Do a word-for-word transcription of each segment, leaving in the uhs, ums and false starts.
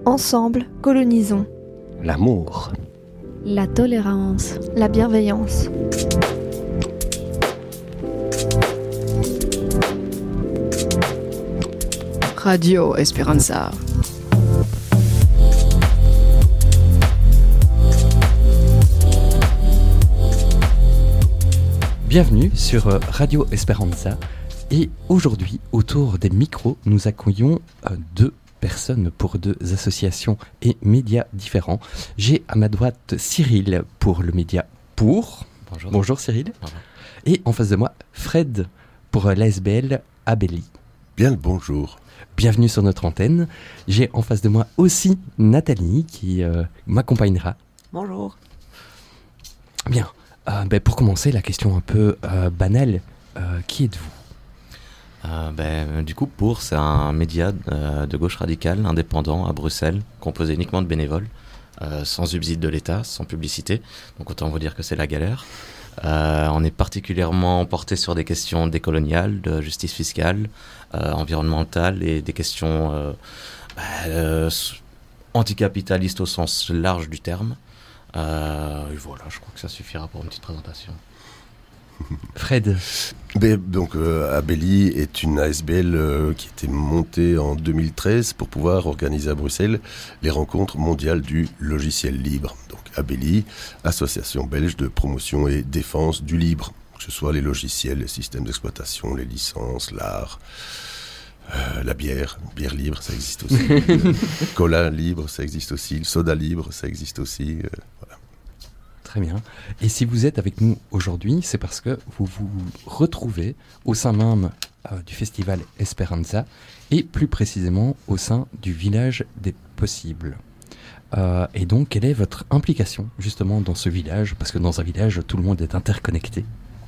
Ensemble, colonisons. L'amour. La tolérance. La bienveillance. Radio Esperanza. Bienvenue sur Radio Esperanza. Et aujourd'hui, autour des micros, nous accueillons euh, deux personnes pour deux associations et médias différents. J'ai à ma droite Cyril pour le média Pour. Bonjour. Bonjour Cyril. Bonjour. Et en face de moi, Fred pour l'A S B L Abelli. Bien le bonjour. Bienvenue sur notre antenne. J'ai en face de moi aussi Nathalie qui euh, m'accompagnera. Bonjour. Bien. Euh, ben pour commencer, la question un peu euh, banale, euh, qui êtes-vous ? Euh, ben, du coup, Pour, c'est un média euh, de gauche radicale, indépendant, à Bruxelles, composé uniquement de bénévoles, euh, sans subside de l'État, sans publicité. Donc autant vous dire que c'est la galère. Euh, on est particulièrement porté sur des questions décoloniales, de justice fiscale, euh, environnementale et des questions euh, bah, euh, anticapitalistes au sens large du terme. Euh, et voilà, je crois que ça suffira pour une petite présentation. Fred. Mais, donc, euh, Abelli est une A S B L euh, qui a été montée en deux mille treize pour pouvoir organiser à Bruxelles les rencontres mondiales du logiciel libre. Donc, Abelli, association belge de promotion et défense du libre, que ce soit les logiciels, les systèmes d'exploitation, les licences, l'art, euh, la bière, bière libre, ça existe aussi. Le cola libre, ça existe aussi. Le soda libre, ça existe aussi. Euh, voilà. Très bien. Et si vous êtes avec nous aujourd'hui, c'est parce que vous vous retrouvez au sein même euh, du festival Esperanza et plus précisément au sein du village des possibles. Euh, et donc, quelle est votre implication justement dans ce village ? Parce que dans un village, tout le monde est interconnecté.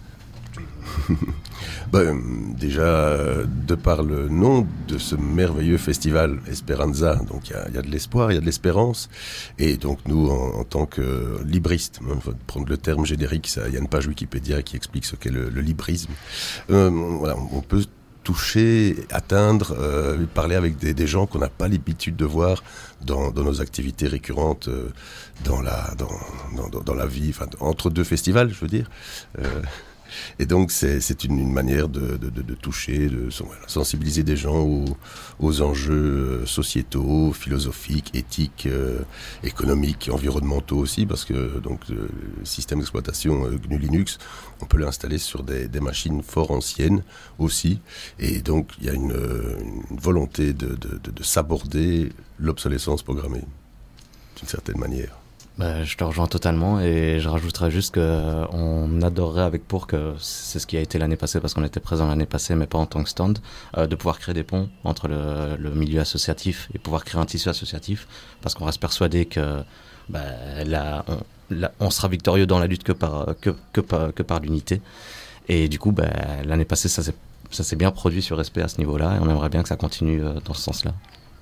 Ben, déjà, de par le nom de ce merveilleux festival Esperanza, donc il y, y a de l'espoir, il y a de l'espérance, et donc nous, en, en tant que libristes, hein, faut prendre le terme générique, il y a une page Wikipédia qui explique ce qu'est le, le librisme. Euh, voilà, on peut toucher, atteindre, euh, parler avec des, des gens qu'on n'a pas l'habitude de voir dans, dans nos activités récurrentes, euh, dans la dans, dans, dans la vie, enfin entre deux festivals, je veux dire. Euh, Et donc, c'est, c'est une, une manière de, de, de, de toucher, de voilà, sensibiliser des gens aux, aux enjeux sociétaux, philosophiques, éthiques, euh, économiques, environnementaux aussi, parce que donc, le système d'exploitation euh, G N U Linux, on peut l'installer sur des, des machines fort anciennes aussi. Et donc, il y a une, une volonté de, de, de, de s'aborder l'obsolescence programmée, d'une certaine manière. Bah, je te rejoins totalement et je rajouterais juste qu'on adorerait avec Pour, que c'est ce qui a été l'année passée parce qu'on était présent l'année passée mais pas en tant que stand, euh, de pouvoir créer des ponts entre le, le milieu associatif et pouvoir créer un tissu associatif parce qu'on reste persuadé que bah, là, on, là, on sera victorieux dans la lutte que par, que, que par, que par l'unité. Et du coup, bah, l'année passée, ça s'est, ça s'est bien produit sur Respect à ce niveau-là et on aimerait bien que ça continue euh, dans ce sens-là.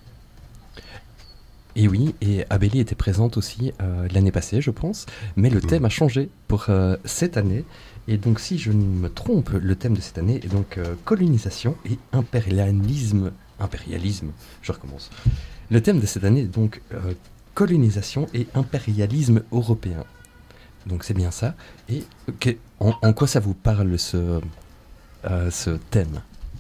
Et oui, et Abelli était présente aussi euh, l'année passée, je pense, mais le thème a changé pour euh, cette année. Et donc, si je ne me trompe, le thème de cette année est donc euh, colonisation et impérialisme. Impérialisme, je recommence. Le thème de cette année est donc euh, colonisation et impérialisme européen. Donc, c'est bien ça. Et okay, en, en quoi ça vous parle ce, euh, ce thème ?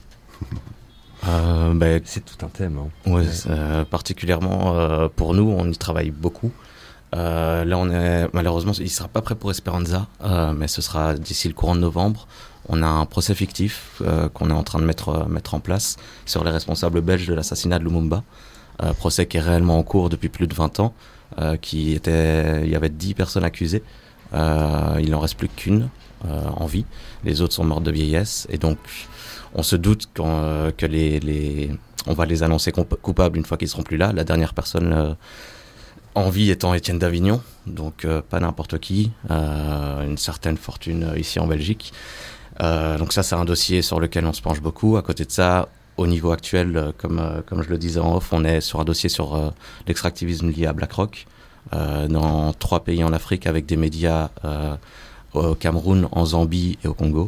Euh, bah, c'est tout un thème. Hein. Ouais, ouais. Euh, particulièrement euh, pour nous, on y travaille beaucoup. Euh, là, on est malheureusement, il sera pas prêt pour Esperanza, euh, mais ce sera d'ici le courant de novembre. On a un procès fictif euh, qu'on est en train de mettre euh, mettre en place sur les responsables belges de l'assassinat de Lumumba. Euh, procès qui est réellement en cours depuis plus de vingt ans. Euh, qui était, il y avait dix personnes accusées. Euh, il n'en reste plus qu'une euh, en vie. Les autres sont mortes de vieillesse et donc on se doute euh, que les, les, on va les annoncer comp- coupables une fois qu'ils seront plus là. La dernière personne euh, en vie étant Étienne d'Avignon, donc euh, pas n'importe qui, euh, une certaine fortune euh, ici en Belgique. Euh, donc ça, c'est un dossier sur lequel on se penche beaucoup. À côté de ça, au niveau actuel, euh, comme, euh, comme je le disais en off, on est sur un dossier sur euh, l'extractivisme lié à BlackRock euh, dans trois pays en Afrique avec des médias euh, au Cameroun, en Zambie et au Congo.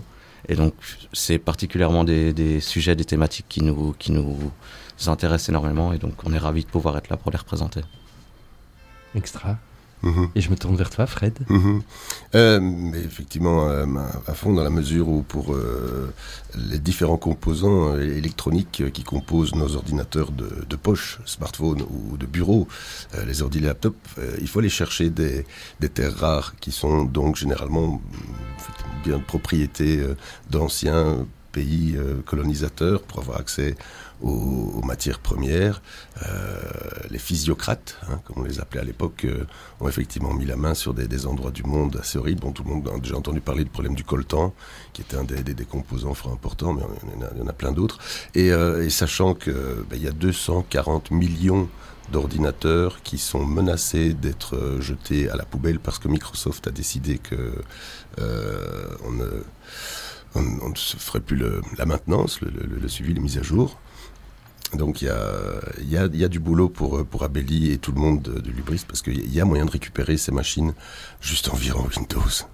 Et donc, c'est particulièrement des, des sujets, des thématiques qui nous, qui nous intéressent énormément. Et donc, on est ravis de pouvoir être là pour les représenter. Extra. Mmh. Et je me tourne vers toi, Fred. Mmh. Euh, mais effectivement, euh, à fond, dans la mesure où pour euh, les différents composants euh, électroniques qui composent nos ordinateurs de, de poche, smartphone ou de bureau, euh, les ordi, les laptops, euh, il faut aller chercher des, des terres rares qui sont donc généralement bien de propriété euh, d'anciens pays euh, colonisateurs pour avoir accès aux, aux matières premières. Euh, les physiocrates, hein, comme on les appelait à l'époque, euh, ont effectivement mis la main sur des, des endroits du monde assez horribles. Bon, tout le monde a déjà entendu parler du problème du coltan, qui était un des, des, des composants fort importants, mais il y en a, il y en a plein d'autres. Et, euh, et sachant qu'il ben, y a deux cent quarante millions d'ordinateurs qui sont menacés d'être euh, jetés à la poubelle parce que Microsoft a décidé que euh, on ne... on, on ne se ferait plus le, la maintenance, le, le, le suivi, les mises à jour. Donc il y a, y, a, y a du boulot pour, pour Abeli et tout le monde de, de Lubris, parce qu'il y a moyen de récupérer ces machines juste environ Windows.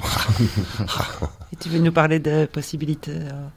Et tu veux nous parler des possibilités, euh,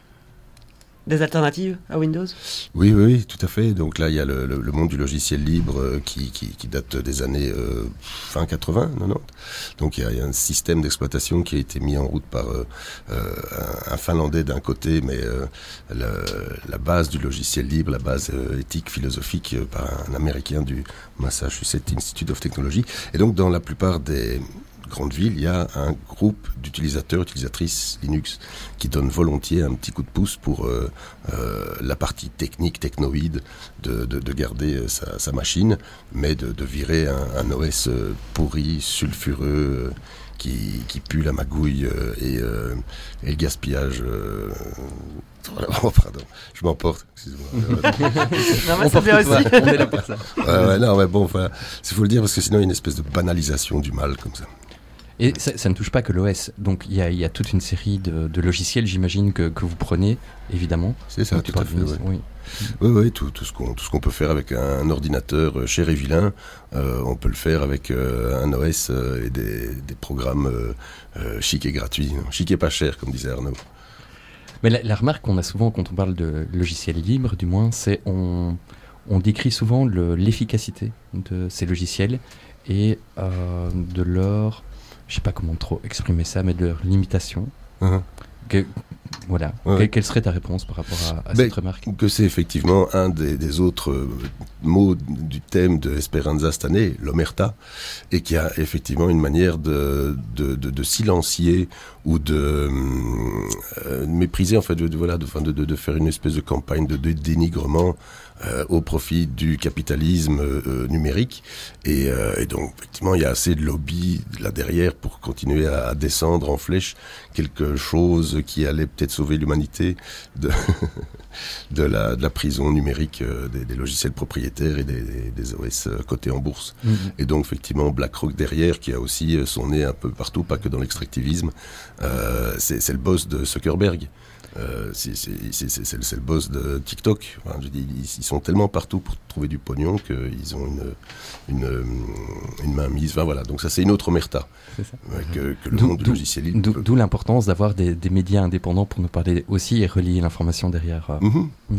des alternatives à Windows ? Oui, oui, oui, tout à fait. Donc là, il y a le, le, le monde du logiciel libre euh, qui, qui, qui date des années euh, fin quatre-vingts, quatre-vingt-dix. Donc il y, a, il y a un système d'exploitation qui a été mis en route par euh, euh, un, un Finlandais d'un côté, mais euh, la, la base du logiciel libre, la base euh, éthique, philosophique, euh, par un Américain du Massachusetts Institute of Technology. Et donc dans la plupart des grandes villes, il y a un groupe d'utilisateurs, utilisatrices Linux qui donnent volontiers un petit coup de pouce pour euh, euh, la partie technique, technoïde, de, de, de garder sa, sa machine, mais de, de virer un, un O S pourri, sulfureux, euh, qui, qui pue la magouille euh, et, euh, et le gaspillage. Euh, Oh, pardon, je m'emporte, excusez-moi. Non, mais c'est bien aussi. On est là pour ça. Ouais, ouais, non, mais bon, voilà, il faut le dire parce que sinon il y a une espèce de banalisation du mal comme ça. Et ça, ça ne touche pas que l'O S. Donc il y a, y a toute une série de, de logiciels, j'imagine, que, que vous prenez, évidemment. C'est ça, donc, tout à fait. Ouais. Oui, oui, oui, tout, tout ce qu'on, tout ce qu'on peut faire avec un, un ordinateur cher et vilain, euh, on peut le faire avec euh, un O S euh, et des, des programmes euh, euh, chics et gratuits, chics et pas chers, comme disait Arnaud. Mais la, la remarque qu'on a souvent quand on parle de logiciels libres, du moins, c'est on, on décrit souvent le, l'efficacité de ces logiciels et euh, de leur, je sais pas comment trop exprimer ça, mais de leur limitation. Uh-huh. Que, voilà. Ouais. Que, quelle serait ta réponse par rapport à, à ben, cette remarque ? Que c'est effectivement un des, des autres euh, mots du thème de Esperanza cette année, l'omerta, et qui a effectivement une manière de, de, de, de silencier ou de euh, mépriser, en fait, de, de, voilà, de, de, de, de faire une espèce de campagne de, de dénigrement euh, au profit du capitalisme euh, numérique. Et, euh, et donc, effectivement, il y a assez de lobby là derrière pour continuer à, à descendre en flèche quelque chose qui allait peut-être sauver l'humanité de, de, la, de la prison numérique euh, des, des logiciels propriétaires et des, des, des O S cotés en bourse. Mmh. Et donc, effectivement, BlackRock derrière, qui a aussi son nez un peu partout, pas que dans l'extractivisme, euh, c'est, c'est le boss de Zuckerberg. Euh, c'est, c'est, c'est, c'est, c'est, le, c'est le boss de TikTok. Enfin, je dis, ils, ils sont tellement partout pour trouver du pognon qu'ils ont une, une, une main mise. Enfin, voilà. Donc ça, c'est une autre omerta ouais, que, que le d'où, monde du logiciel libre. D'où, d'où l'importance d'avoir des, des médias indépendants pour nous parler aussi et relier l'information derrière. Euh. Mm-hmm. Mm.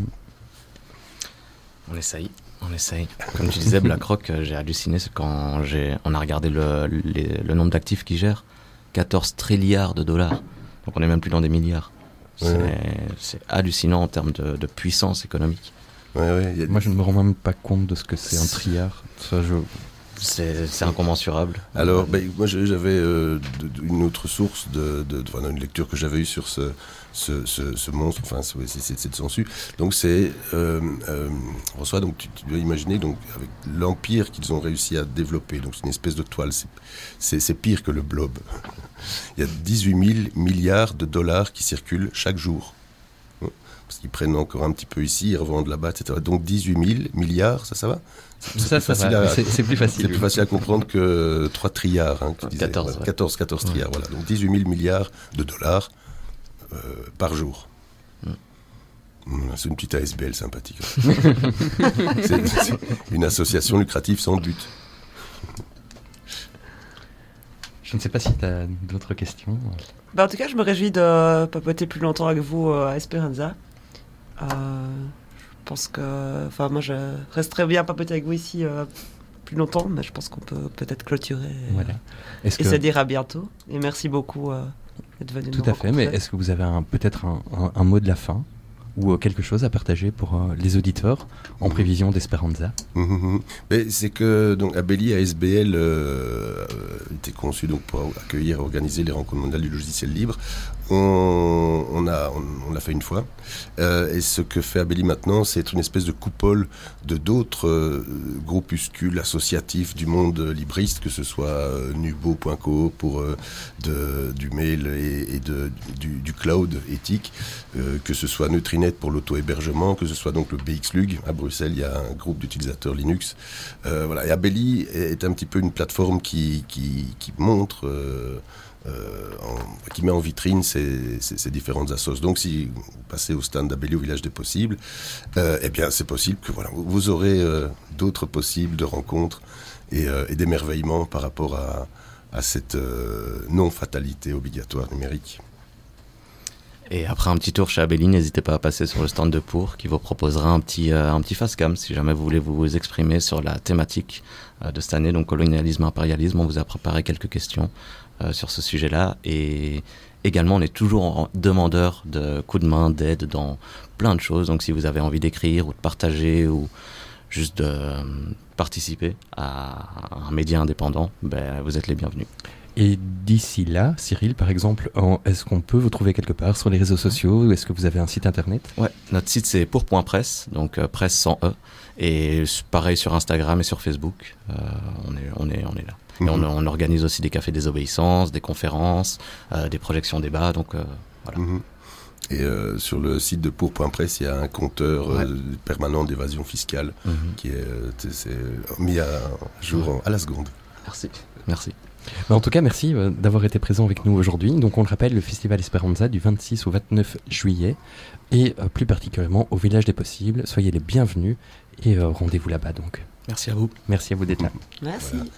On essaye. On essaye. Comme tu disais, BlackRock, euh, j'ai halluciné quand j'ai, on a regardé le, les, le nombre d'actifs qu'ils gèrent. quatorze trilliards de dollars. Donc on n'est même plus dans des milliards. C'est, ouais. c'est hallucinant en termes de, de puissance économique. Ouais, ouais, y a... Moi, je ne me rends même pas compte de ce que c'est un trilliard. Ça, je... c'est, c'est incommensurable. Alors, ben, moi, j'avais euh, de, de, une autre source, de, de, de, de, une lecture que j'avais eue sur ce, ce, ce, ce monstre. Enfin, c'est, c'est, c'est de Sensu. Donc, c'est euh, euh, François. Donc, tu, tu dois imaginer, donc, avec l'empire qu'ils ont réussi à développer. Donc, c'est une espèce de toile. C'est, c'est, c'est pire que le blob. Il y a dix-huit mille milliards de dollars qui circulent chaque jour. Parce qu'ils prennent encore un petit peu ici, ils revendent là-bas, et cetera. Donc dix-huit mille milliards, ça, ça va ? C'est, ça, ça va. À, c'est, c'est plus facile. C'est plus facile à comprendre que trois trilliards. Hein, que tu disais. quatorze, voilà, ouais. quatorze, quatorze trilliards, voilà. Donc dix-huit mille milliards de dollars euh, par jour. Mm. C'est une petite A S B L sympathique. c'est, c'est une association lucrative sans but. Je ne sais pas si tu as d'autres questions. Bah, en tout cas, je me réjouis de papoter plus longtemps avec vous euh, à Esperanza. Euh, je pense que... Enfin, moi, je resterai bien papoter avec vous ici euh, plus longtemps, mais je pense qu'on peut peut-être clôturer et, Voilà. Est-ce et que... se dire à bientôt. Et merci beaucoup euh, d'être venu Tout nous à fait, mais rencontrer. est-ce que vous avez un, peut-être un, un, un mot de la fin ou euh, quelque chose à partager pour euh, les auditeurs en prévision d'Esperanza? Mhm. Mais c'est que donc Abeli A S B L euh, était conçu donc pour accueillir et organiser les rencontres mondiales du logiciel libre. On, on a on, on l'a fait une fois euh, et ce que fait Abeli maintenant, c'est être une espèce de coupole de d'autres euh, groupuscules associatifs du monde libriste, que ce soit euh, nubo point co pour euh, de, du mail et, et de, du, du cloud éthique, euh, que ce soit Neutrinet pour l'auto-hébergement, que ce soit donc le B X Lug à Bruxelles, il y a un groupe d'utilisateurs Linux. Euh, voilà. Et Abeli est un petit peu une plateforme qui, qui, qui montre, euh, euh, en, qui met en vitrine ces, ces, ces différentes assos. Donc si vous passez au stand d'Abeli au Village des Possibles, euh, eh bien c'est possible que voilà, vous aurez euh, d'autres possibles de rencontres et, euh, et d'émerveillements par rapport à, à cette euh, non-fatalité obligatoire numérique. Et après un petit tour chez Abeli, n'hésitez pas à passer sur le stand de Pour qui vous proposera un petit, euh, un petit face-cam si jamais vous voulez vous exprimer sur la thématique euh, de cette année, donc colonialisme, impérialisme. On vous a préparé quelques questions euh, sur ce sujet-là. Et également, on est toujours en demandeur de coups de main, d'aide dans plein de choses. Donc si vous avez envie d'écrire ou de partager ou juste de euh, participer à un média indépendant, ben, vous êtes les bienvenus. Et d'ici là, Cyril, par exemple, en, est-ce qu'on peut vous trouver quelque part sur les réseaux sociaux? Est-ce que vous avez un site internet? Ouais, notre site c'est pour point presse, donc euh, presse sans E, et pareil sur Instagram et sur Facebook, euh, on, est, on, est, on est là. Mmh. Et on, on organise aussi des cafés désobéissance, des conférences, euh, des projections débats, donc euh, voilà. Mmh. Et euh, sur le site de pour point presse, il y a un compteur Ouais. euh, permanent d'évasion fiscale Mmh. qui est, euh, c'est mis à jour en- à la seconde. Merci, merci. Mais en tout cas, merci euh, d'avoir été présent avec nous aujourd'hui. Donc on le rappelle, le Festival Esperanza du vingt-six au vingt-neuf juillet et euh, plus particulièrement au Village des Possibles. Soyez les bienvenus et euh, rendez-vous là-bas donc. Merci à vous. Merci à vous d'être là. Merci. Voilà.